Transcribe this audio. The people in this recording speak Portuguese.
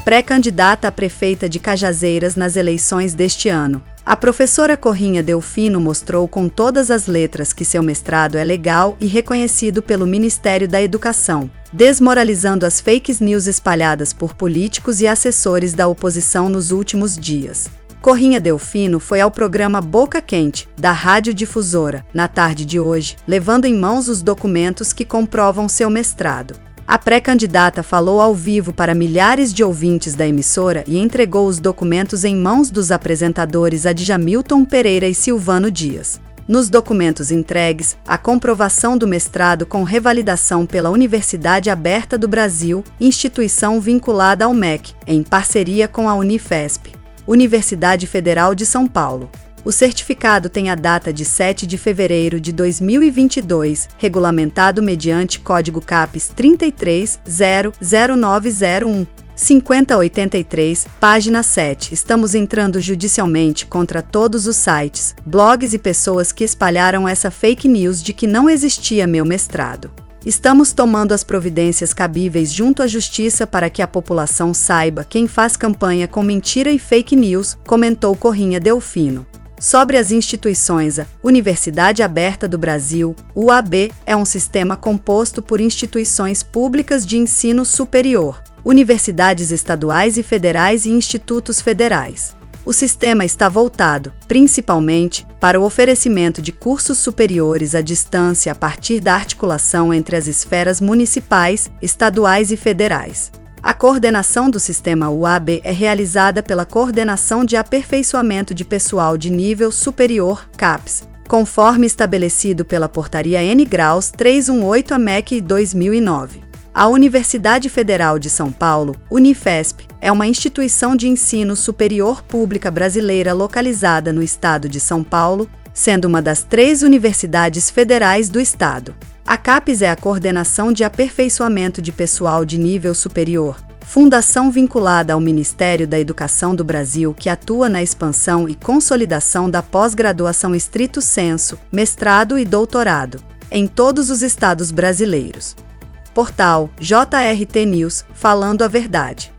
pré-candidata a prefeita de Cajazeiras nas eleições deste ano. A professora Corrinha Delfino mostrou com todas as letras que seu mestrado é legal e reconhecido pelo Ministério da Educação, desmoralizando as fake news espalhadas por políticos e assessores da oposição nos últimos dias. Corrinha Delfino foi ao programa Boca Quente, da Rádio Difusora, na tarde de hoje, levando em mãos os documentos que comprovam seu mestrado. A pré-candidata falou ao vivo para milhares de ouvintes da emissora e entregou os documentos em mãos dos apresentadores Adjamilton Pereira e Silvano Dias. Nos documentos entregues, a comprovação do mestrado com revalidação pela Universidade Aberta do Brasil, instituição vinculada ao MEC, em parceria com a Unifesp, Universidade Federal de São Paulo. O certificado tem a data de 7 de fevereiro de 2022, regulamentado mediante Código CAPES 33.00901, 5083, página 7. Estamos entrando judicialmente contra todos os sites, blogs e pessoas que espalharam essa fake news de que não existia meu mestrado. Estamos tomando as providências cabíveis junto à Justiça para que a população saiba quem faz campanha com mentira e fake news, comentou Corrinha Delfino. Sobre as instituições, a Universidade Aberta do Brasil, UAB, é um sistema composto por instituições públicas de ensino superior, universidades estaduais e federais e institutos federais. O sistema está voltado, principalmente, para o oferecimento de cursos superiores à distância a partir da articulação entre as esferas municipais, estaduais e federais. A coordenação do sistema UAB é realizada pela Coordenação de Aperfeiçoamento de Pessoal de Nível Superior, CAPES, conforme estabelecido pela Portaria N. Graus 318/MEC 2009. A Universidade Federal de São Paulo, Unifesp, é uma instituição de ensino superior pública brasileira localizada no estado de São Paulo, sendo uma das 3 universidades federais do estado. A CAPES é a Coordenação de Aperfeiçoamento de Pessoal de Nível Superior, fundação vinculada ao Ministério da Educação do Brasil que atua na expansão e consolidação da pós-graduação estrito sensu, mestrado e doutorado, em todos os estados brasileiros. Portal JRT News, falando a verdade.